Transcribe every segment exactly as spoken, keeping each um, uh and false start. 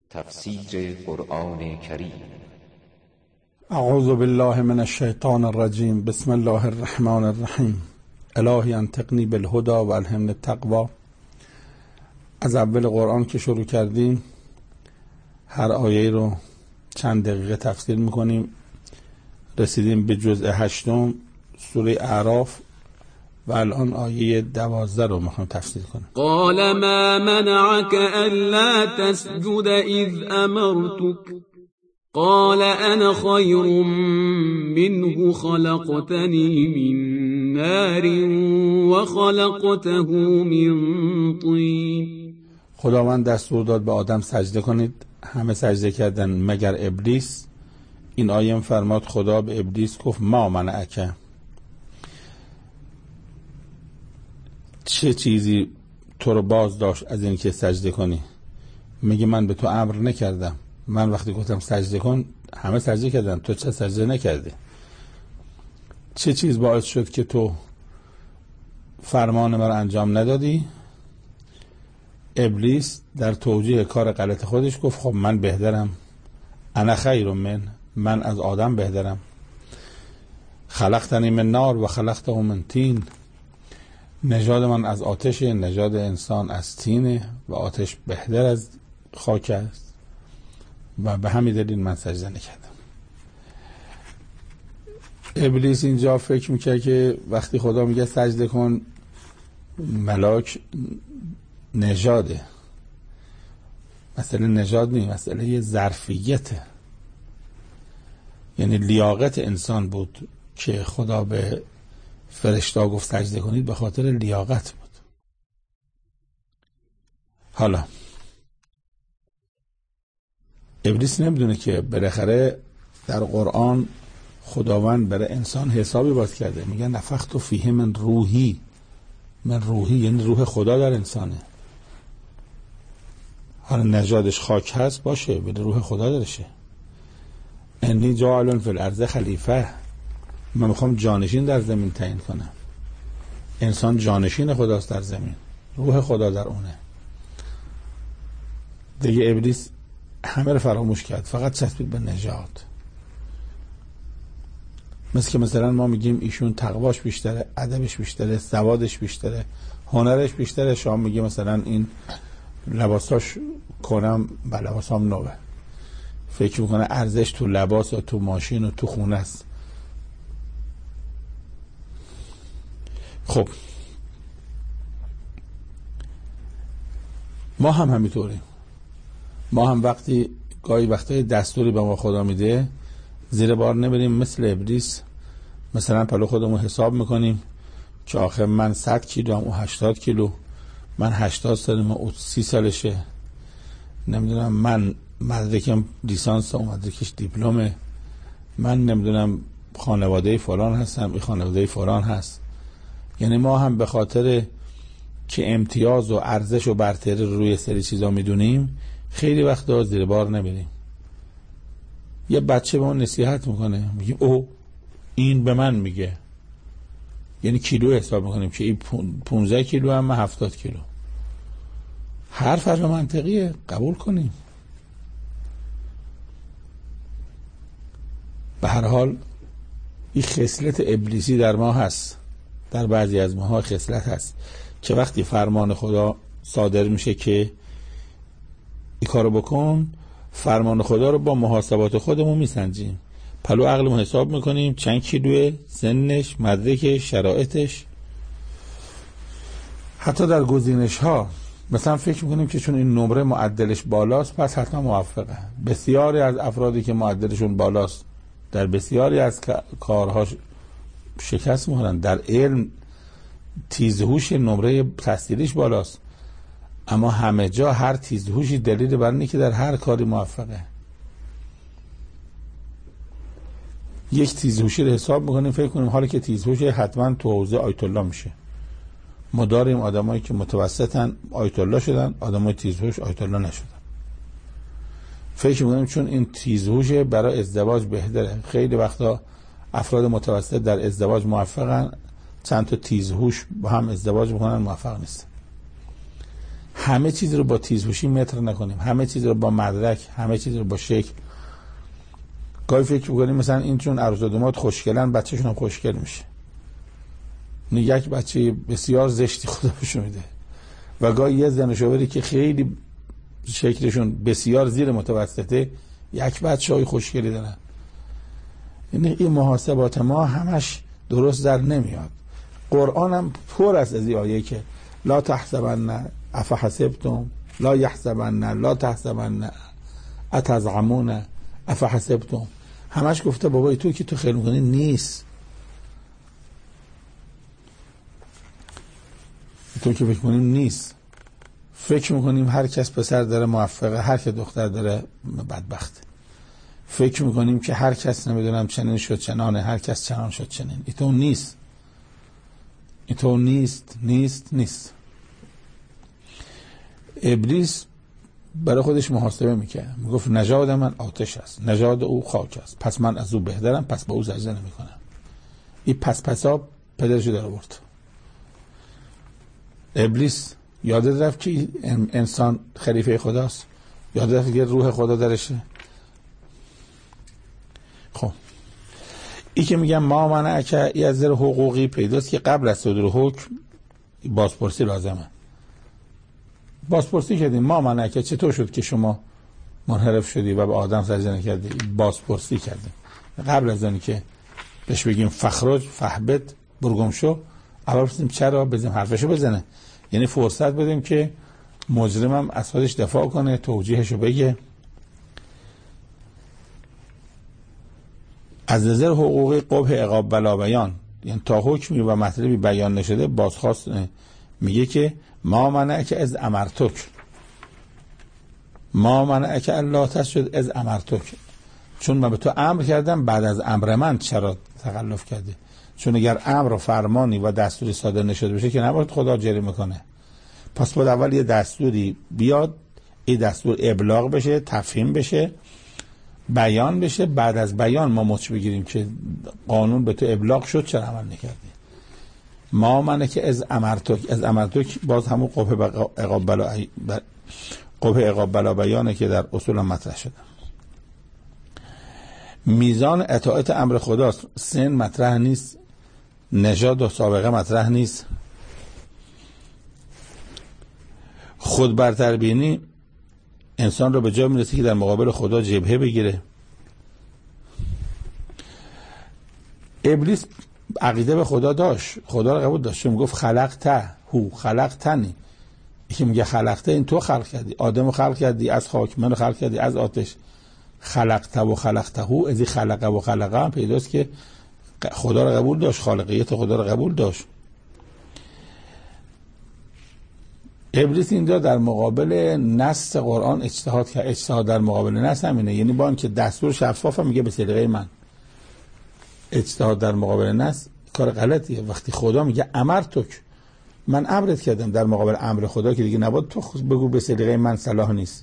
تفسیر قرآن کریم. اعوذ بالله من الشیطان الرجیم. بسم الله الرحمن الرحیم. الهی انطقنی بالهدی و الهمنی التقوی. از اول قرآن که شروع کردیم هر آیه رو چند دقیقه تفسیر میکنیم. رسیدیم به جزء هشتم سوره اعراف و الان آیه دوازده رو میخوام تفسیر کنم. قال ما منعك الا تسجد اذ امرتك قال انا خير منه خلقتني من نار وخلقته من طين. خداوند دستور داد به آدم سجده کنید، همه سجده کردن مگر ابلیس. این آیه فرماد خدا به ابلیس گفت ما منعک، چه چیزی تو رو باز داشت از این که سجده کنی؟ میگه من به تو امر نکردم، من وقتی گفتم سجده کن همه سجده کردن، تو چه سجده نکردی؟ چه چیز باعث شد که تو فرمان من انجام ندادی؟ ابلیس در توجیه کار غلط خودش گفت خب من بهترم، انا خیر من، من از آدم بهترم. خلقتنی من نار و خلقته من طین، نژاد من از آتش، نژاد انسان از طینه و آتش بهتر از خاک است و به همین دلیل من سجده نکردم. ابلیس اینجا فکر میکرد که وقتی خدا میگه سجده کن ملاک نژاده، مسئله نژاد نیست، مسئله ظرفیته، یعنی لیاقت انسان بود که خدا به فرشتا گفت سجده کنید، به خاطر لیاقت بود. حالا ابلیس نمیدونه که بالاخره در قرآن خداوند برای انسان حسابی باز کرده، میگه نفخت فیه من روحی، من روحی یعنی روح خدا در انسانه. حالا نژادش خاک هست باشه، ولی روح خدا درشه. انی جاعل فی الارض خلیفه، من میخوام جانشین در زمین تعیین کنم. انسان جانشین خداست در زمین، روح خدا در اونه. دیگه ابلیس همه رو فراموش کرد، فقط چسبید به نژاد. مثل که مثلا ما میگیم ایشون تقواش بیشتره، ادبش بیشتره، سوادش بیشتره، هنرش بیشتره. شما میگه مثلا این لباساش کنم با لباسام نوه، فکر میکنه ارزش تو لباس و تو ماشین و تو خونه است. خب ما هم همینطوریم. ما هم وقتی گاهی وقتای دستوری به ما خدا میده زیر بار نبریم، مثل ابلیس مثلا پلو خودمون حساب میکنیم که آخه من صد کیلو هم او هشتاد کیلو، من هشتاد سالمه او سی سالشه، نمیدونم من مدرکم لیسانس و مدرکش دیپلمه، من نمیدونم خانواده فلان هستم، این خانواده فلان هست. یعنی ما هم به خاطر که امتیاز و ارزش و برتری روی سری چیزا میدونیم خیلی وقتا زیر بار نمیریم. یه بچه به اون نصیحت میکنه، میگه او این به من میگه، یعنی کیلو حساب میکنیم که این پونزده کیلو هم من هفتاد کیلو. حرف حرف منطقیه، قبول کنیم. به هر حال این خصلت ابلیسی در ما هست، در بعضی از ماها خصلت هست که وقتی فرمان خدا صادر میشه که این کارو بکن، فرمان خدا رو با محاسبات خودمون میسنجیم، پلو عقلمون حساب میکنیم چند کیلوه، سنش، مدرکش، شرایطش. حتی در گزینش ها مثلا فکر میکنیم که چون این نمره معدلش بالاست پس حتما موفقه. بسیاری از افرادی که معدلشون بالاست در بسیاری از کارها شکست میخورن. در علم تیزهوش نمره تحصیلیش بالاست، اما همه جا هر تیزهوشی دلیل بر اینه که در هر کاری موفقه. یک تیزهوشی رو حساب میکنیم فکر کنیم حالا که تیزهوشه حتما تو حوزه آیت الله میشه. ما داریم آدمایی که متوسطن آیت الله شدن، آدمای تیزهوش آیت الله نشدن. فکر میکنیم چون این تیزهوشه برای ازدواج بهتره. خیلی وقتا افراد متوسط در ازدواج موفقن، چند تا تیزهوش با هم ازدواج میکنن موفق نیستن. همه چیز رو با تیزهوشی متر نکنیم، همه چیز رو با مدرک، همه چیز رو با شکل. گاهی فکر می‌کنیم مثلا این چون عروس و داماد خوشگلن بچه‌شون هم خوشگل میشه. یک بچه بسیار زشتی خدا بهشون میده و گاهی یه زن و شوهری که خیلی شکلشون بسیار زیر متوسطه یک بچه‌ای خوشگلی دارن. یعنی این محاسبات ما همش درست در نمیاد. قرآن هم پر است از این آیه که لا تحسبن افحسبتم لا یحسبن لا تحسبن اتزعمون افحسبتم، همش گفته بابای تو که تو خیال میکنی نیست، تو که فکر کنیم نیست. فکر میکنیم هر کس پسر داره موفقه، هر که دختر داره بدبخت. فکر میکنیم که هر کس نمیدونم چنین شد چنانه، هر کس چنان شد چنین. این تو نیست، این تو نیست نیست نیست. ابلیس برای خودش محاسبه میکرد، میگفت نژاد من آتش است، نژاد او خاک است، پس من از او بهترم، پس با او سجده نمیکنم. این پس پسا پدرشو در آورد. ابلیس یاد رفت که انسان خلیفه خداست، یاد رفت که روح خدا درشه. خب این که میگم ما منعک ای از زر حقوقی پیداست که قبل از صدور حکم بازپرسی لازمه. بازپرسی کردیم ما منعک چطور شد که شما منحرف شدی و به آدم سجده نکردی؟ بازپرسی کردیم قبل از اینکه که بهش بگیم فخرج فحبت برگم شو، اول بسیم چرا بزنیم حرفشو بزنه، یعنی فرصت بدیم که مجرمم از خودش دفاع کنه، توجیهشو بگه. از نظر حقوقی قبح عقاب بلا بیان، یعنی تا حکمی و مطلبی بیان نشده بازخواست میگه که ما منعک از امرتک، ما منعک الله تسجد از امرتک، چون من به تو امر کردم بعد از امر من چرا تخلف کردی؟ چون اگر امر و فرمانی و دستوری صادر نشده بشه که نباید خدا جری میکنه. پس باید اول یه دستوری بیاد، این دستور ابلاغ بشه، تفهیم بشه، بیان بشه، بعد از بیان ما مچ بگیریم که قانون به تو ابلاغ شد چرا عمل نکردی. ما منه که از امرتک، از امرتک باز همون قبح عقاب بلا قبح عقاب بلا بیانه که در اصول مطرح شده. میزان اطاعت امر خداست، سن مطرح نیست، نژاد و سابقه مطرح نیست. خود برتربینی انسان رو به جای میرسه که در مقابل خدا جبهه بگیره. ابلیس عقیده به خدا داشت، خدا رو قبول داشت، چون میگفت خلقته هو خلقتنی، یکی میگه خلقته این تو خلق کردی، آدم رو خلق کردی از خاک، من رو خلق کردی از آتش. خلقته و خلقته هو ازی خلقه و خلقه هم پیداست که خدا رو قبول داشت، خالقیت خدا رو قبول داشت. ابلیس اینجا در مقابل نص قرآن اجتهاد کرد. اجتهاد در مقابل نص همینه، یعنی با اینکه دستور شفاف میگه به سلیقه من. اجتهاد در مقابل نص کار غلطیه. وقتی خدا میگه امرتک، من امرت کردم، در مقابل امر خدا که دیگه نباید تو بگو به سلیقه من صلاح نیست.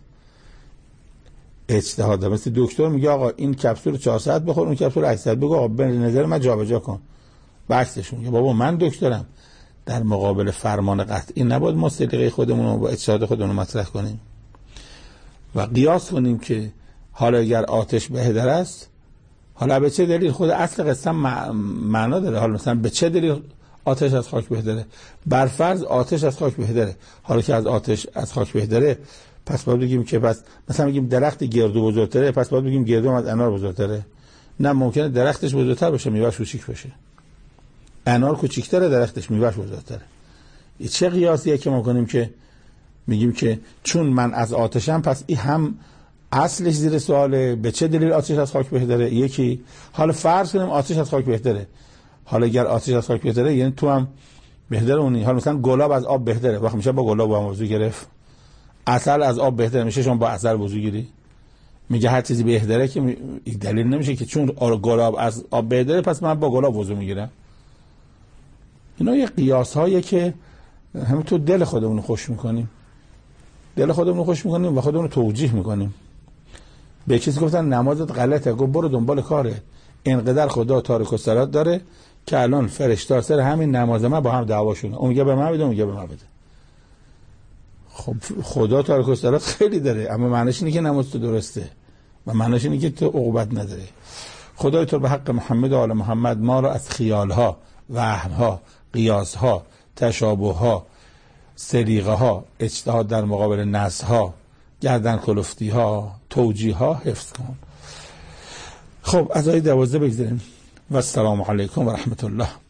اجتهاد مثل دکتر میگه آقا این کپسول چهار ساعت بخور، اون کپسول هشت ساعت، بگو آقا به نظر من جابجا کن. بحثشون یا بابا من دکترم. در مقابل فرمان قطعی نباید ما سلیقه خودمون رو با اجتهاد خودمون رو مطرح کنیم و قیاس کنیم که حالا اگر آتش بهتر است، حالا به چه دلیل؟ خود اصل قصه معنا داره. حالا مثلا به چه دلیل آتش از خاک بهتره؟ بر فرض آتش از خاک بهتره، حالا که از آتش از خاک بهتره پس باید بگیم که پس مثلا میگیم درخت گردو بزرگتره، پس باید بگیم گردو از انار بزرگتره. نه، ممکنه درختش بزرگتر باشه میوهش کوچیک باشه، انار کوچیک‌تره درختش میوهش بزرگتره. این چه قیاسیه که ما کنیم که میگیم که چون من از آتشم پس این هم اصلش زیر سواله، به چه دلیل آتش از خاک بهتره؟ یکی حالا فرض کنیم آتش از خاک بهتره، حالا اگر آتش از خاک بهتره یعنی تو هم بهتره اونی. حالا مثلا گلاب از آب بهتره، وقت میشه با گلاب با موضوع گرفت. عسل از آب بهتره، میشه شما با عسل وضو گیری. میگه هر چیزی بهتره که می... دلیل نمیشه که چون گلاب از آب بهتره پس من با گلاب وضو میگیرم. اینا یه قیاس هایی که همین تو دل خودمون رو خوش میکنیم، دل خودمون رو خوش میکنیم و خودمون رو توجیه میکنیم. به کسی گفتن نمازت غلطه، گفت برو دنبال کاره، اینقدر خدا تارک و صلات داره که الان فرشته سر همین نماز من با هم دعواشونه، اون میگه به من بده، اون میگه به من بده. خب خدا تارک الصلات خیلی داره، اما معنیش اینه که نماز تو درسته و معنیش اینه که تو عقوبت نداره. خدای تو به حق محمد و آل محمد ما رو از خیالها، وهمها، قیاسها، تشابهها، سلیقه ها، اجتهاد در مقابل نصها، گردن کلفتی ها، توجیه ها حفظ کن. خب از آیه دوازده بگذاریم. و السلام علیکم و رحمت الله.